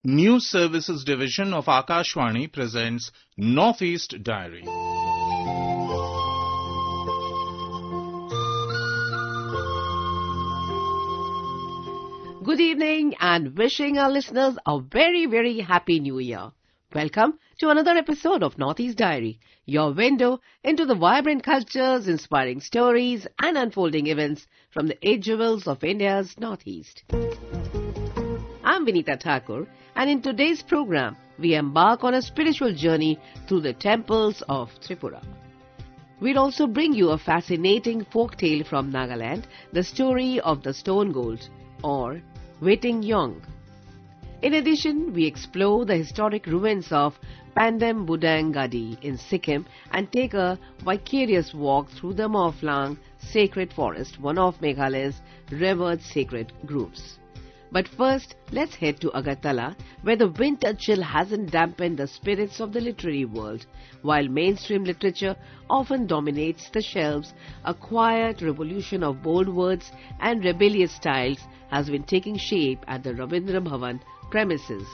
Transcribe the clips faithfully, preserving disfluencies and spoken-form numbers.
News Services Division of Akashvani presents Northeast Diary. Good evening and wishing our listeners a very, very happy new year. Welcome to another episode of Northeast Diary, your window into the vibrant cultures, inspiring stories and unfolding events from the eight jewels of India's Northeast. I'm Vinita Thakur, and in today's program, we embark on a spiritual journey through the temples of Tripura. We'll also bring you a fascinating folk tale from Nagaland, the story of the stone gold, or Waiting Yong. In addition, we explore the historic ruins of Pandam Budang Gadi in Sikkim and take a vicarious walk through the Mawphlong Sacred Forest, one of Meghalaya's revered sacred groves. But first, let's head to Agartala, where the winter chill hasn't dampened the spirits of the literary world. While mainstream literature often dominates the shelves, a quiet revolution of bold words and rebellious styles has been taking shape at the Rabindra Bhavan premises.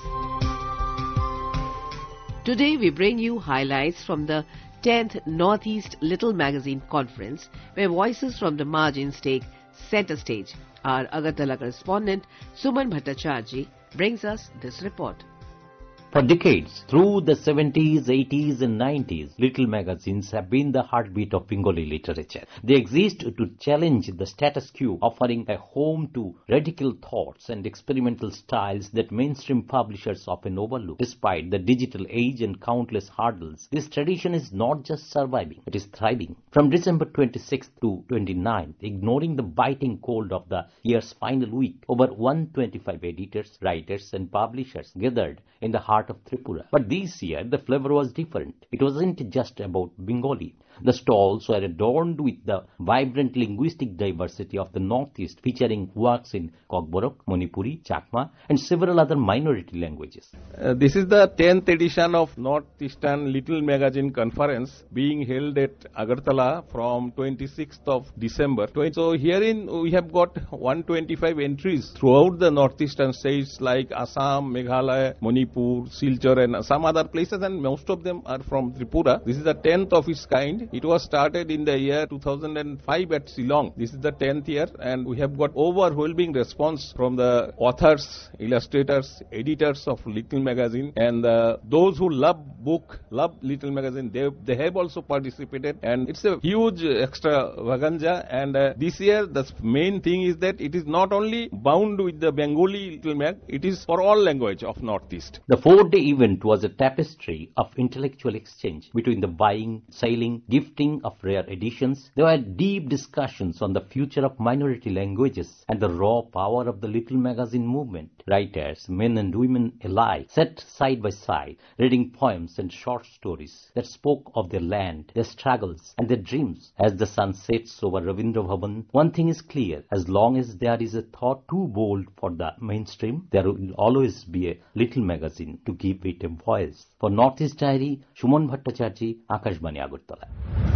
Today we bring you highlights from the tenth Northeast Little Magazine Conference, where voices from the margins take center stage. Our Agartala correspondent Suman Bhattacharjee brings us this report. For decades, through the seventies, eighties and nineties, little magazines have been the heartbeat of Bengali literature. They exist to challenge the status quo, offering a home to radical thoughts and experimental styles that mainstream publishers often overlook. Despite the digital age and countless hurdles, this tradition is not just surviving, it is thriving. From December twenty-sixth to twenty-ninth, ignoring the biting cold of the year's final week, over one hundred twenty-five editors, writers and publishers gathered in the heart of Tripura. But this year, the flavor was different. It wasn't just about Bengali. The stalls were adorned with the vibrant linguistic diversity of the Northeast, featuring works in Kokborok, Manipuri, Chakma, and several other minority languages. Uh, this is the tenth edition of Northeastern Little Magazine Conference being held at Agartala from twenty-sixth of December. So herein we have got one hundred twenty-five entries throughout the Northeastern states like Assam, Meghalaya, Manipur, Silchar and some other places, and most of them are from Tripura. This is the tenth of its kind. It was started in the year two thousand five at Shillong. This is the tenth year, and we have got overwhelming response from the authors, illustrators, editors of Little Magazine, and uh, those who love book, love Little Magazine, they, they have also participated, and it's a huge extravaganza. And uh, this year, the main thing is that it is not only bound with the Bengali Little Mag, it is for all language of Northeast. The four-day event was a tapestry of intellectual exchange between the buying, selling, gifting of rare editions. There were deep discussions on the future of minority languages and the raw power of the Little Magazine movement. Writers, men and women alike, sat side by side, reading poems and short stories that spoke of their land, their struggles and their dreams. As the sun sets over Rabindra Bhavan, one thing is clear: as long as there is a thought too bold for the mainstream, there will always be a Little Magazine to give it a voice. For Northeast Diary, Suman Bhattacharjee, Akashvani, Agartala.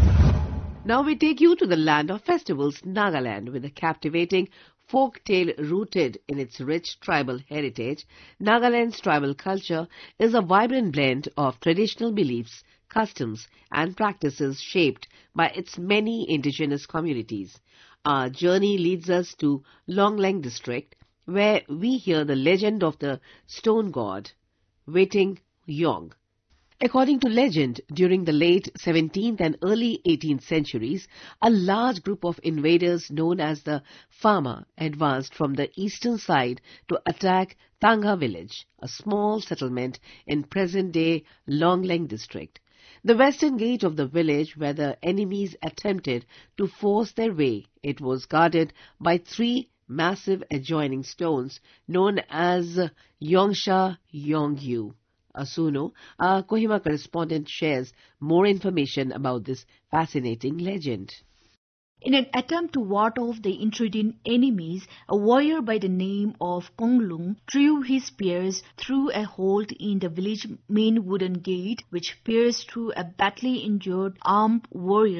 Now we take you to the land of festivals, Nagaland, with a captivating folk tale rooted in its rich tribal heritage. Nagaland's tribal culture is a vibrant blend of traditional beliefs, customs and practices shaped by its many indigenous communities. Our journey leads us to Longlang district, where we hear the legend of the stone god, Waiting Yong. According to legend, during the late seventeenth and early eighteenth centuries, a large group of invaders known as the Fama advanced from the eastern side to attack Tanga village, a small settlement in present-day Longlang district. The western gate of the village, where the enemies attempted to force their way, it was guarded by three massive adjoining stones known as Yongsha Yongyu. Asuno, our Kohima correspondent, shares more information about this fascinating legend. In an attempt to ward off the intruding enemies, a warrior by the name of Konglung threw his spears through a hole in the village main wooden gate, which pierced through a badly injured armed warriors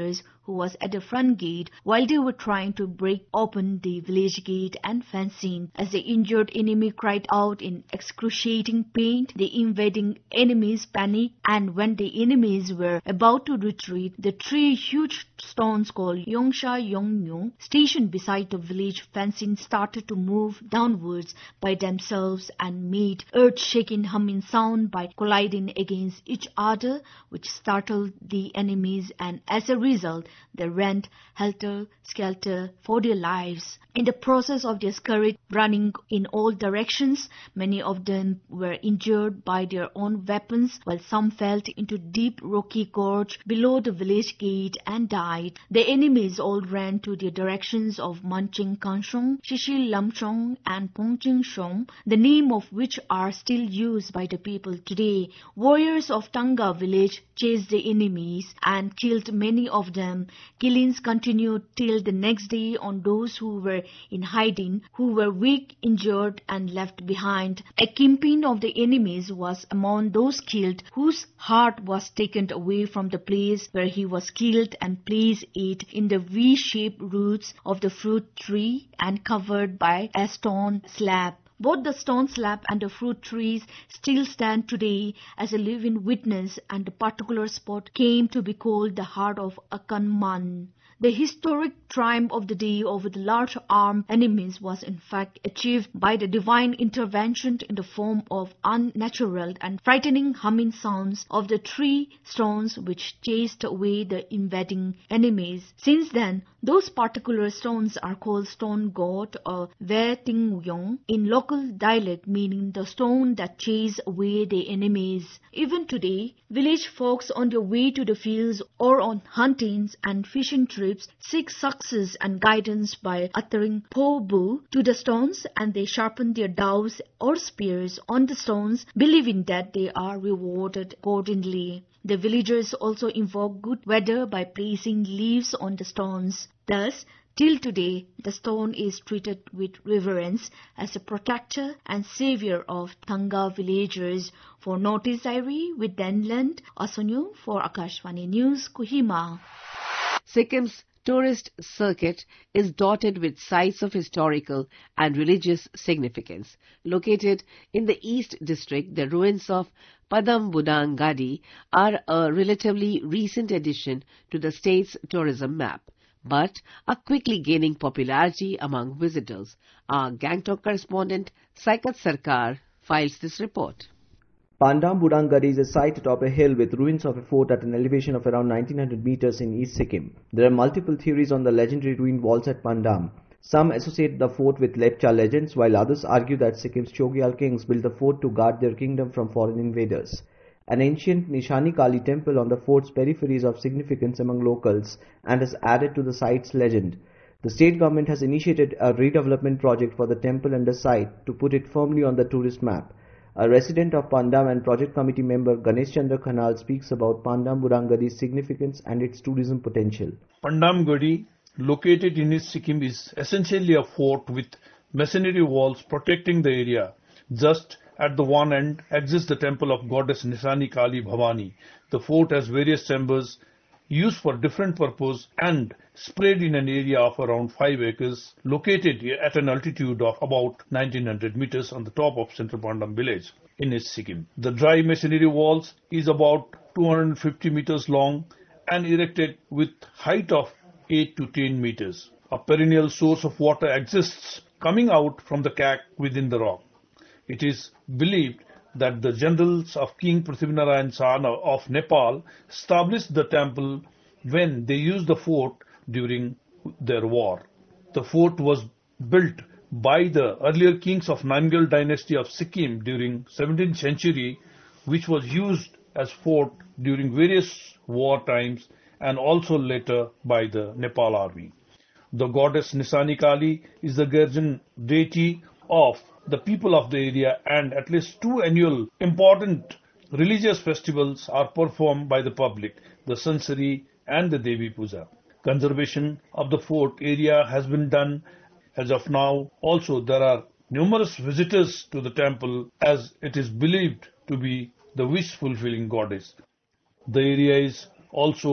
who was at the front gate while they were trying to break open the village gate and fencing. As the injured enemy cried out in excruciating pain, the invading enemies panicked, and when the enemies were about to retreat, the three huge stones called Yongsha Yongmyo, stationed beside the village fencing, started to move downwards by themselves and made earth-shaking humming sound by colliding against each other, which startled the enemies, and as a result, they ran helter-skelter for their lives. In the process of their scurried running in all directions, many of them were injured by their own weapons, while some fell into deep rocky gorge below the village gate and died. The enemies all ran to the directions of Manching Kanshong, Shishi Lamchong, and Pongching Shong, the name of which are still used by the people today. Warriors of Tanga village chased the enemies and killed many of them. Killings continued till the next day on those who were in hiding, who were weak, injured, and left behind. A kingpin of the enemies was among those killed, whose heart was taken away from the place where he was killed and placed it in the V-shaped roots of the fruit tree and covered by a stone slab. Both the stone slab and the fruit trees still stand today as a living witness, and the particular spot came to be called the heart of Akanman. The historic triumph of the day over the large armed enemies was in fact achieved by the divine intervention in the form of unnatural and frightening humming sounds of the three stones which chased away the invading enemies. Since then, those particular stones are called stone god or Ve Ting Yong in local dialect, meaning the stone that chase away the enemies. Even today, village folks on their way to the fields or on huntings and fishing trips seek success and guidance by uttering po bu to the stones, and they sharpen their dows or spears on the stones, believing that they are rewarded accordingly. The villagers also invoke good weather by placing leaves on the stones. Thus, till today, the stone is treated with reverence as a protector and savior of Tanga villagers. For Notice Diary with Denland Asunyu for Akashvani News, Kohima. Sikkim's tourist circuit is dotted with sites of historical and religious significance. Located in the East District, the ruins of Padam Budang Gadi are a relatively recent addition to the state's tourism map, but are quickly gaining popularity among visitors. Our Gangtok correspondent Saikat Sarkar files this report. Padam Budang Gadi is a site atop a hill with ruins of a fort at an elevation of around nineteen hundred meters in East Sikkim. There are multiple theories on the legendary ruined walls at Padam. Some associate the fort with Lepcha legends, while others argue that Sikkim's Chogyal kings built the fort to guard their kingdom from foreign invaders. An ancient Nishani Kali temple on the fort's periphery is of significance among locals and has added to the site's legend. The state government has initiated a redevelopment project for the temple and the site to put it firmly on the tourist map. A resident of Padam and project committee member Ganesh Chandra Khanal speaks about Padam Budang Gadi's significance and its tourism potential. Padam Gadi, located in East Sikkim, is essentially a fort with masonry walls protecting the area. Just at the one end exists the temple of goddess Nishani Kali Bhavani. The fort has various chambers used for different purposes and spread in an area of around five acres, located at an altitude of about nineteen hundred meters on the top of Central Padam village in East Sikkim. The dry masonry walls is about two hundred fifty meters long and erected with height of eight to ten meters. A perennial source of water exists coming out from the crack within the rock. It is believed that the generals of King Prithvinarayan Saha of Nepal established the temple when they used the fort during their war. The fort was built by the earlier kings of Namgyal dynasty of Sikkim during seventeenth century, which was used as fort during various war times and also later by the Nepal army. The goddess Nishani Kali is the guardian deity of the people of the area, and at least two annual important religious festivals are performed by the public, the Sansari and the Devi Puja. Conservation of the fort area has been done as of now. Also, there are numerous visitors to the temple as it is believed to be the wish-fulfilling goddess. The area is also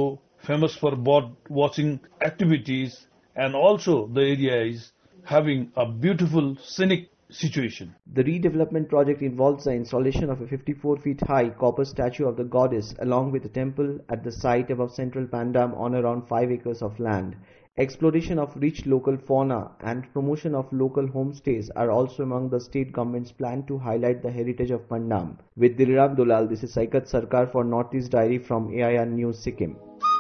famous for bird watching activities, and also the area is having a beautiful scenic situation. The redevelopment project involves the installation of a fifty-four feet high copper statue of the goddess along with a temple at the site above central Pandam on around five acres of land. Exploration of rich local fauna and promotion of local homestays are also among the state government's plan to highlight the heritage of Pandam. With Dilrab Dulal, this is Saikat Sarkar for Northeast Diary from A I R News Sikkim.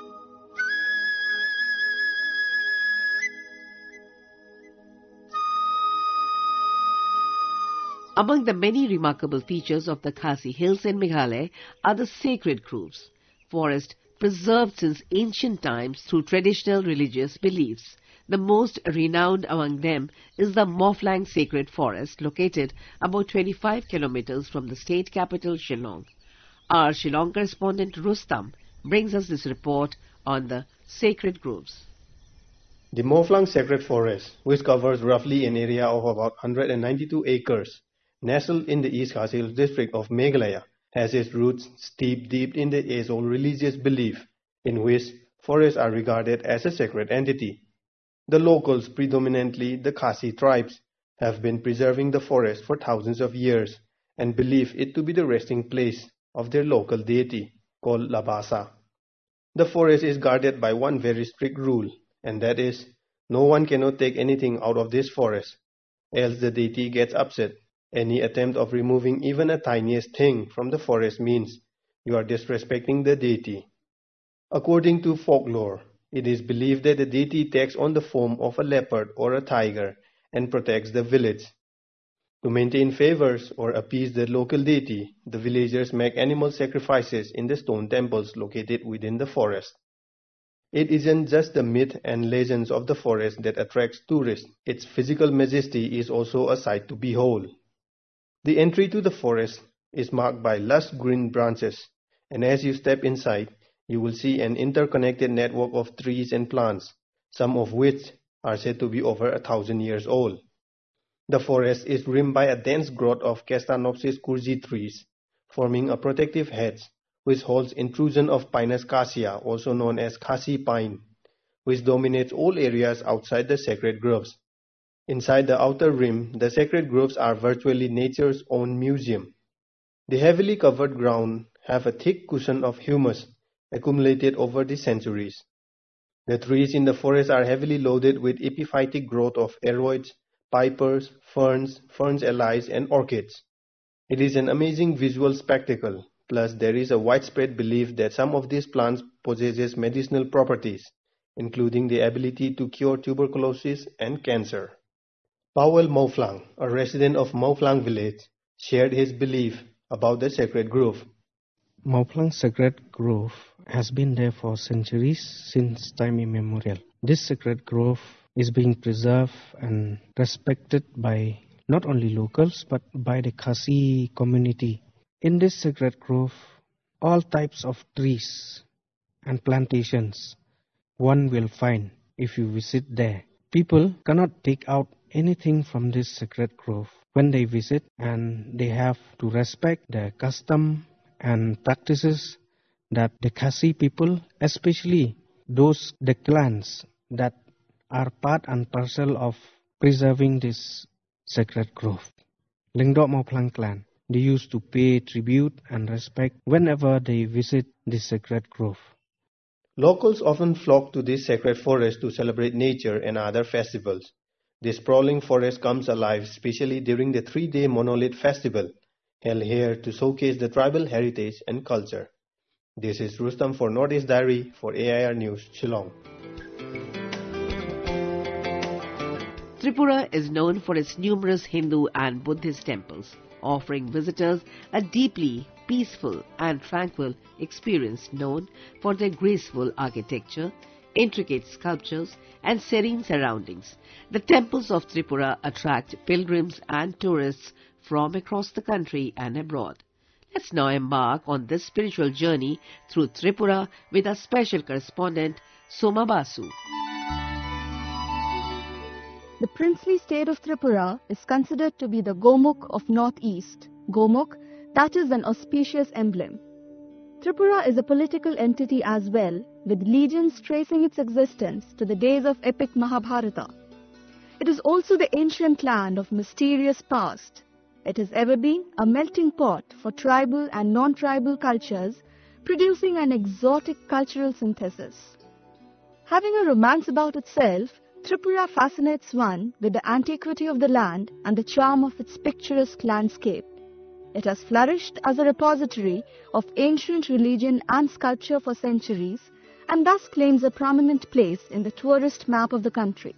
Among the many remarkable features of the Khasi Hills in Meghalaya are the sacred groves, forest preserved since ancient times through traditional religious beliefs. The most renowned among them is the Mawphlang Sacred Forest, located about twenty-five kilometers from the state capital Shillong. Our Shillong correspondent Rustam brings us this report on the sacred groves. The Mawphlang Sacred Forest, which covers roughly an area of about one hundred ninety-two acres, nestled in the East Khasi Hills district of Meghalaya, has its roots steeped deep in the age-old religious belief, in which forests are regarded as a sacred entity. The locals, predominantly the Khasi tribes, have been preserving the forest for thousands of years and believe it to be the resting place of their local deity, called Labasa. The forest is guarded by one very strict rule, and that is, no one cannot take anything out of this forest, else the deity gets upset. Any attempt of removing even a tiniest thing from the forest means you are disrespecting the deity. According to folklore, it is believed that the deity takes on the form of a leopard or a tiger and protects the village. To maintain favors or appease the local deity, the villagers make animal sacrifices in the stone temples located within the forest. It isn't just the myth and legends of the forest that attracts tourists. Its physical majesty is also a sight to behold. The entry to the forest is marked by lush green branches, and as you step inside, you will see an interconnected network of trees and plants, some of which are said to be over a thousand years old. The forest is rimmed by a dense growth of Castanopsis curzi trees, forming a protective hedge which holds intrusion of Pinus cassia, also known as Khasi pine, which dominates all areas outside the sacred groves. Inside the outer rim, the sacred groves are virtually nature's own museum. The heavily covered ground have a thick cushion of humus accumulated over the centuries. The trees in the forest are heavily loaded with epiphytic growth of aroids, pipers, ferns, ferns allies, and orchids. It is an amazing visual spectacle. Plus, there is a widespread belief that some of these plants possess medicinal properties, including the ability to cure tuberculosis and cancer. Powell Mawphlang, a resident of Mawphlang village, shared his belief about the sacred grove. Mawphlang Sacred Grove has been there for centuries, since time immemorial. This sacred grove is being preserved and respected by not only locals but by the Khasi community. In this sacred grove, all types of trees and plantations one will find if you visit there. People cannot take out anything from this sacred grove when they visit, and they have to respect the custom and practices that the Khasi people, especially those the clans that are part and parcel of preserving this sacred grove. Lingdok Mawphlang clan, they used to pay tribute and respect whenever they visit this sacred grove. Locals often flock to this sacred forest to celebrate nature and other festivals. This sprawling forest comes alive especially during the three-day Monolith Festival, held here to showcase the tribal heritage and culture. This is Rustam for Northeast Diary for A I R News, Shillong. Tripura is known for its numerous Hindu and Buddhist temples, offering visitors a deeply peaceful and tranquil experience known for their graceful architecture, intricate sculptures, and serene surroundings. The temples of Tripura attract pilgrims and tourists from across the country and abroad. Let's now embark on this spiritual journey through Tripura with our special correspondent, Soma Basu. The princely state of Tripura is considered to be the Gomukh of Northeast. Gomukh, that is an auspicious emblem. Tripura is a political entity as well, with legends tracing its existence to the days of epic Mahabharata. It is also the ancient land of mysterious past. It has ever been a melting pot for tribal and non-tribal cultures, producing an exotic cultural synthesis. Having a romance about itself, Tripura fascinates one with the antiquity of the land and the charm of its picturesque landscape. It has flourished as a repository of ancient religion and sculpture for centuries, and thus claims a prominent place in the tourist map of the country.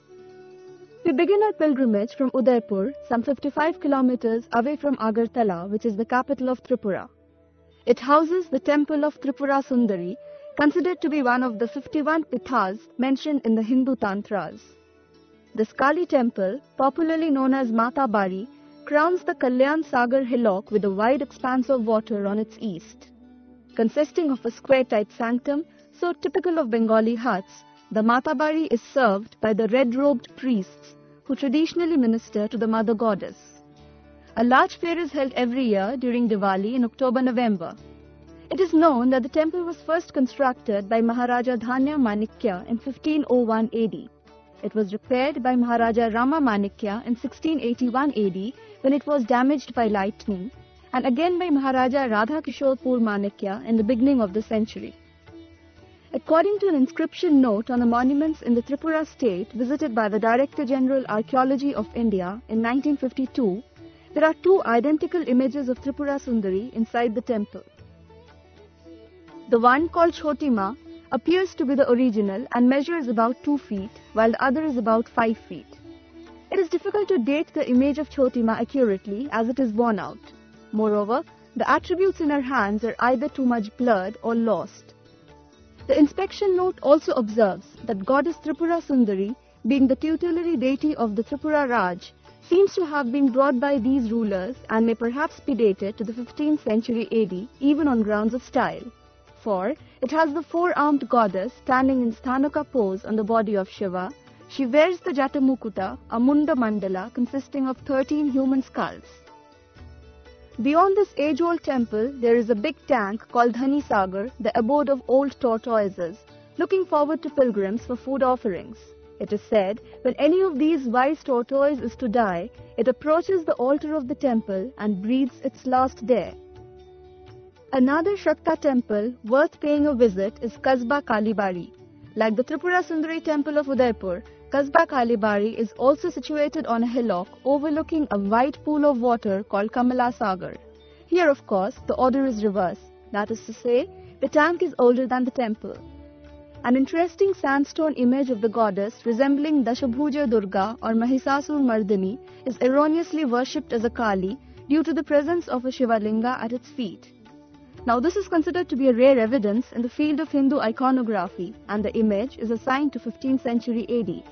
We begin our pilgrimage from Udaipur, some fifty-five kilometers away from Agartala, which is the capital of Tripura. It houses the temple of Tripura Sundari, considered to be one of the fifty-one pithas mentioned in the Hindu Tantras. This Kali temple, popularly known as Mata Bari, crowns the Kalyan Sagar hillock with a wide expanse of water on its east. Consisting of a square-type sanctum, so typical of Bengali huts, the Mata Bari is served by the red-robed priests who traditionally minister to the mother goddess. A large fair is held every year during Diwali in October-November. It is known that the temple was first constructed by Maharaja Dhanya Manikya in fifteen oh one A D. It was repaired by Maharaja Rama Manikya in sixteen eighty-one A D when it was damaged by lightning, and again by Maharaja Radha Kishorpur Manikya in the beginning of the century. According to an inscription note on the monuments in the Tripura state visited by the Director General Archaeology of India in nineteen fifty-two, there are two identical images of Tripura Sundari inside the temple. The one, called Chotima, appears to be the original and measures about two feet, while the other is about five feet. It is difficult to date the image of Chotima accurately as it is worn out. Moreover, the attributes in her hands are either too much blurred or lost. The inspection note also observes that goddess Tripura Sundari, being the tutelary deity of the Tripura Raj, seems to have been brought by these rulers and may perhaps be dated to the fifteenth century A D, even on grounds of style. For it has the four-armed goddess standing in Sthanaka pose on the body of Shiva. She wears the Jatamukuta, a Munda Mandala consisting of thirteen human skulls. Beyond this age-old temple, there is a big tank called Dhani Sagar, the abode of old tortoises, looking forward to pilgrims for food offerings. It is said, when any of these wise tortoise is to die, it approaches the altar of the temple and breathes its last there. Another Shakta temple worth paying a visit is Kasba Kalibari. Like the Tripura Sundari temple of Udaipur, Kasba Kalibari is also situated on a hillock overlooking a wide pool of water called Kamala Sagar. Here, of course, the order is reversed. That is to say, the tank is older than the temple. An interesting sandstone image of the goddess resembling Dashabhuja Durga or Mahisasur Mardini is erroneously worshipped as a Kali due to the presence of a Shivalinga at its feet. Now, this is considered to be a rare evidence in the field of Hindu iconography, and the image is assigned to fifteenth century A D.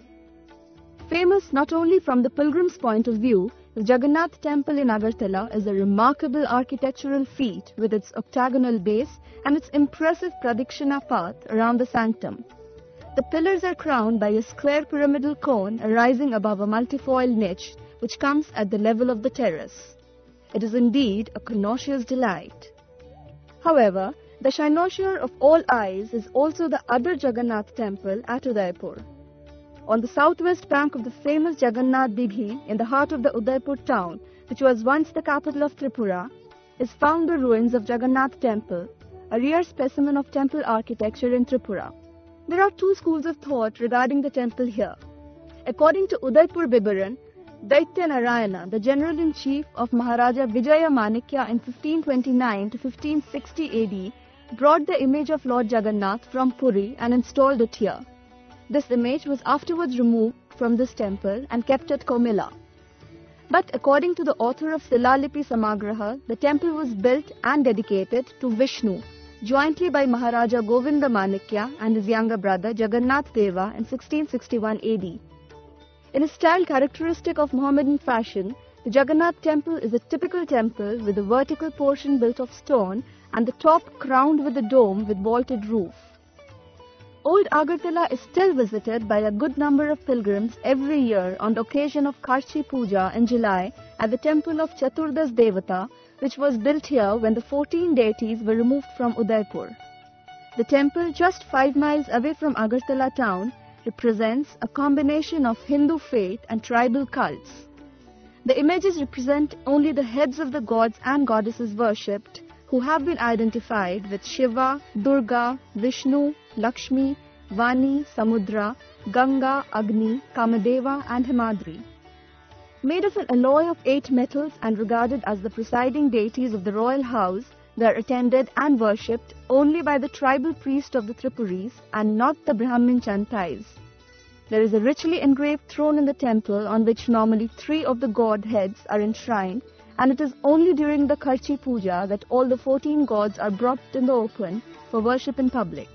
Famous not only from the pilgrim's point of view, the Jagannath temple in Agartala is a remarkable architectural feat with its octagonal base and its impressive pradikshina path around the sanctum. The pillars are crowned by a square pyramidal cone arising above a multifoil niche which comes at the level of the terrace. It is indeed a connoisseur's delight. However, the cynosure of all eyes is also the other Jagannath temple at Udaipur. On the southwest bank of the famous Jagannath Dighi in the heart of the Udaipur town, which was once the capital of Tripura, is found the ruins of Jagannath temple, a rare specimen of temple architecture in Tripura. There are two schools of thought regarding the temple here. According to Udaipur Bibaran, Daitya Narayana, the general-in-chief of Maharaja Vijaya Manikya in fifteen twenty-nine to fifteen sixty A D, brought the image of Lord Jagannath from Puri and installed it here. This image was afterwards removed from this temple and kept at Komila. But according to the author of Silalipi Samagraha, the temple was built and dedicated to Vishnu, jointly by Maharaja Govinda Manikya and his younger brother Jagannath Deva in sixteen sixty-one A D. In a style characteristic of Mohammedan fashion, the Jagannath temple is a typical temple with a vertical portion built of stone and the top crowned with a dome with vaulted roof. Old Agartala is still visited by a good number of pilgrims every year on the occasion of Karchi Puja in July at the temple of Chaturdas Devata, which was built here when the fourteen deities were removed from Udaipur. The temple, just five miles away from Agartala town, represents a combination of Hindu faith and tribal cults. The images represent only the heads of the gods and goddesses worshipped, who have been identified with Shiva, Durga, Vishnu, Lakshmi, Vani, Samudra, Ganga, Agni, Kamadeva and Himadri. Made of an alloy of eight metals and regarded as the presiding deities of the royal house, they are attended and worshipped only by the tribal priest of the Tripuris and not the Brahmin Chantais. There is a richly engraved throne in the temple on which normally three of the god heads are enshrined, and it is only during the Kharchi Puja that all the fourteen gods are brought in the open for worship in public.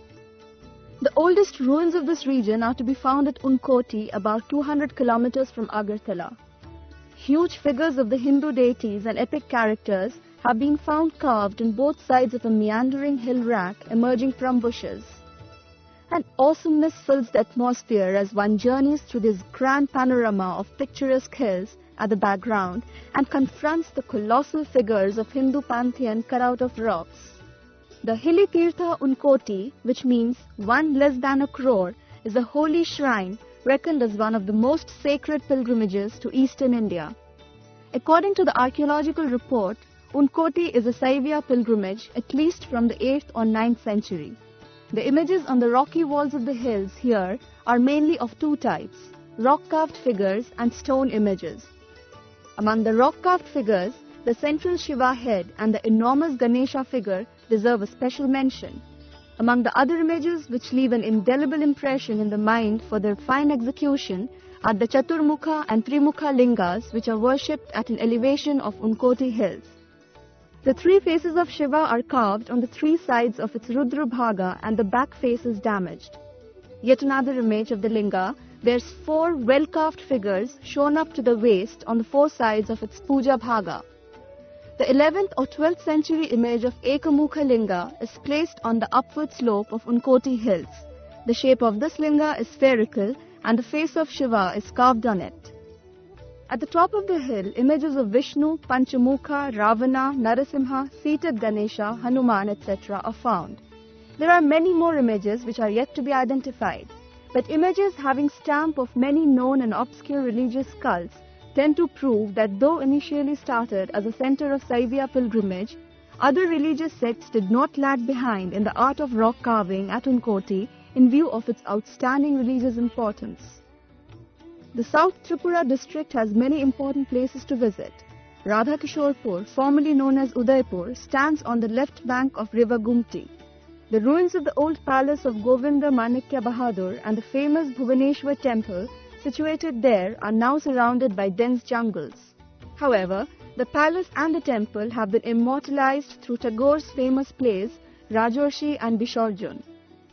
The oldest ruins of this region are to be found at Unkoti, about two hundred kilometers from Agartala. Huge figures of the Hindu deities and epic characters have been found carved on both sides of a meandering hill rack emerging from bushes. An awesomeness fills the atmosphere as one journeys through this grand panorama of picturesque hills at the background and confronts the colossal figures of Hindu pantheon cut out of rocks. The hilly Tirtha Unkoti, which means one less than a crore, is a holy shrine reckoned as one of the most sacred pilgrimages to eastern India. According to the archaeological report, Unkoti is a Saivya pilgrimage at least from the eighth or ninth century. The images on the rocky walls of the hills here are mainly of two types, rock-carved figures and stone images. Among the rock-carved figures, the central Shiva head and the enormous Ganesha figure deserve a special mention. Among the other images which leave an indelible impression in the mind for their fine execution are the Chaturmukha and Trimukha lingas, which are worshipped at an elevation of Unkoti hills. The three faces of Shiva are carved on the three sides of its Rudra Bhaga and the back face is damaged. Yet another image of the linga bears four well-carved figures shown up to the waist on the four sides of its Puja Bhaga. The eleventh or twelfth century image of Ekamukha Linga is placed on the upward slope of Unkoti hills. The shape of this linga is spherical and the face of Shiva is carved on it. At the top of the hill, images of Vishnu, Panchamukha, Ravana, Narasimha, seated Ganesha, Hanuman, et cetera are found. There are many more images which are yet to be identified, but images having stamp of many known and obscure religious cults tend to prove that though initially started as a center of Saivya pilgrimage, other religious sects did not lag behind in the art of rock carving at Unkoti in view of its outstanding religious importance. The South Tripura district has many important places to visit. Radhakishorpur, formerly known as Udaipur, stands on the left bank of river Gumti. The ruins of the old palace of Govinda Manikya Bahadur and the famous Bhubaneswar temple situated there are now surrounded by dense jungles. However, the palace and the temple have been immortalized through Tagore's famous plays Rajorshi and Bishorjun.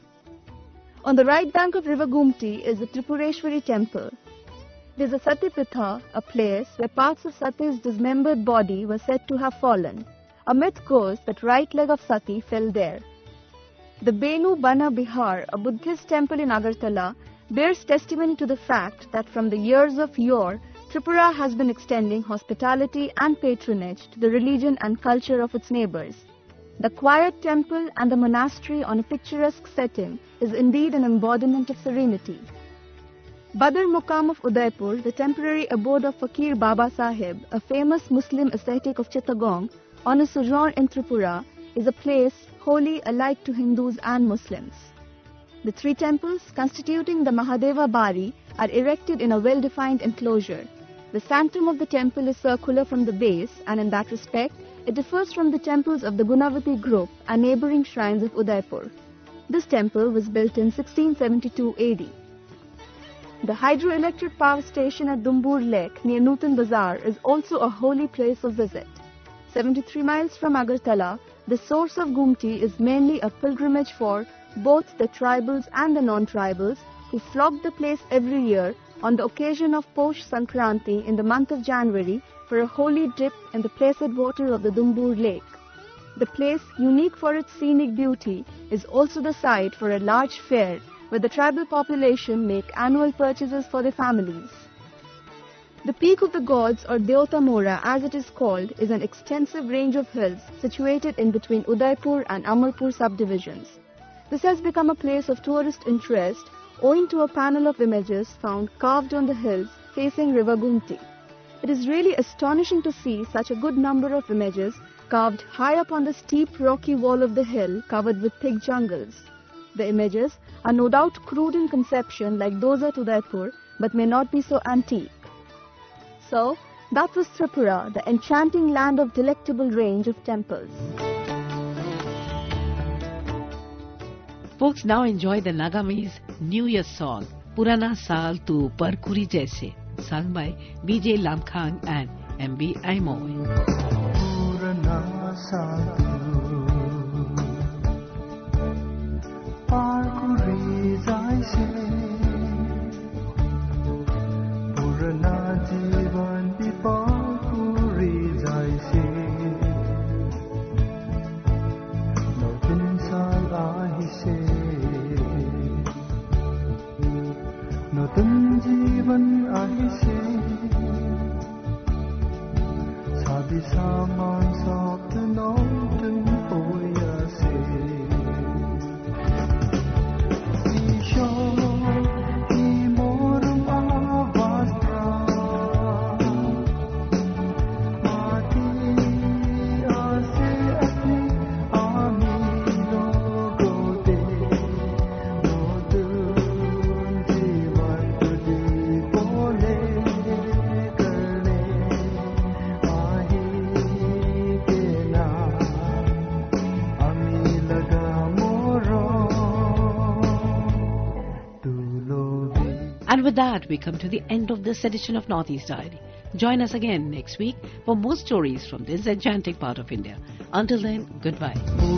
On the right bank of river Gumti is the Tripureshwari temple. There is a Satipitha, a place where parts of Sati's dismembered body were said to have fallen. A myth goes that right leg of Sati fell there. The Benu Bana Bihar, a Buddhist temple in Agartala, bears testimony to the fact that from the years of yore, Tripura has been extending hospitality and patronage to the religion and culture of its neighbors. The quiet temple and the monastery on a picturesque setting is indeed an embodiment of serenity. Badr Muqam of Udaipur, the temporary abode of Fakir Baba Sahib, a famous Muslim ascetic of Chittagong, on a sojourn in Tripura, is a place holy alike to Hindus and Muslims. The three temples constituting the Mahadeva Bari are erected in a well-defined enclosure. The sanctum of the temple is circular from the base, and in that respect, it differs from the temples of the Gunavati group and neighboring shrines of Udaipur. This temple was built in sixteen seventy-two A D. The hydroelectric power station at Dumbur Lake near Nutan Bazar is also a holy place of visit. seventy-three miles from Agartala, the source of Gumti is mainly a pilgrimage for both the tribals and the non-tribals who flock the place every year on the occasion of Posh Sankranti in the month of January for a holy dip in the placid water of the Dumbur Lake. The place, unique for its scenic beauty, is also the site for a large fair where the tribal population make annual purchases for their families. The Peak of the Gods, or Deota Mora as it is called, is an extensive range of hills situated in between Udaipur and Amarpur subdivisions. This has become a place of tourist interest owing to a panel of images found carved on the hills facing River Gumti. It is really astonishing to see such a good number of images carved high up on the steep rocky wall of the hill covered with thick jungles. The images are no doubt crude in conception like those at Udaipur, but may not be so antique. So, that was Tripura, the enchanting land of delectable range of temples. Folks, now enjoy the Nagamis New Year song, Purana Saal Tu Parkuri Jaise, sung by B J Lamkhang and M B Aimoy. Purana Saal Tu Parkuri Jaise, Purana Jivan Di Parkuri Jaise, Notun Saal Ahise, Notun Jivan Ahise, Sabi Saman Sopt Notun Hoyase, Isho And with that, we come to the end of this edition of Northeast Diary. Join us again next week for more stories from this enchanting part of India. Until then, goodbye.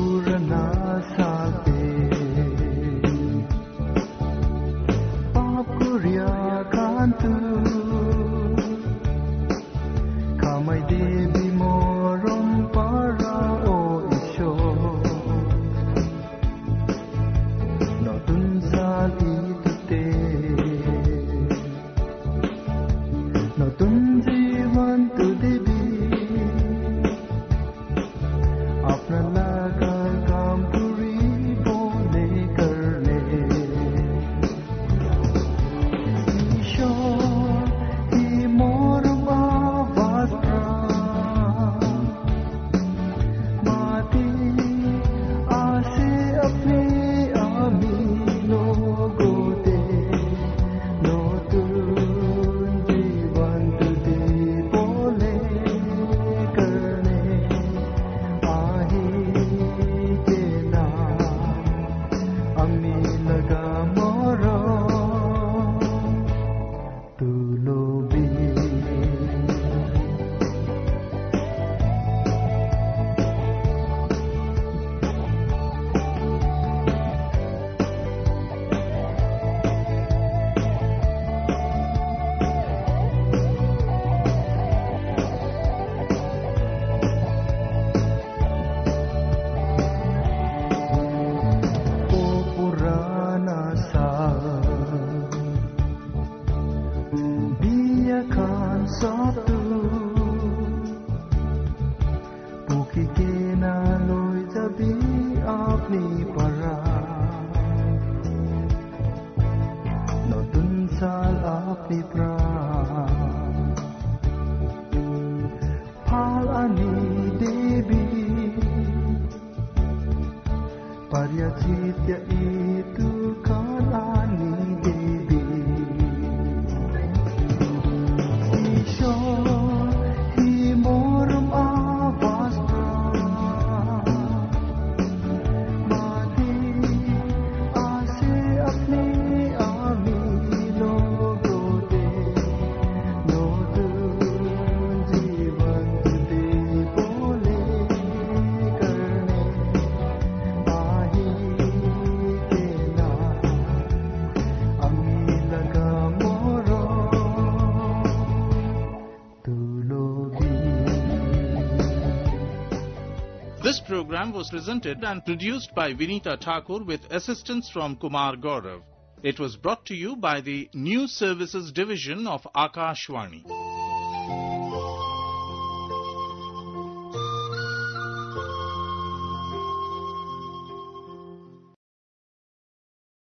This program was presented and produced by Vinita Thakur with assistance from Kumar Gaurav. It was brought to you by the News Services Division of Akashvani.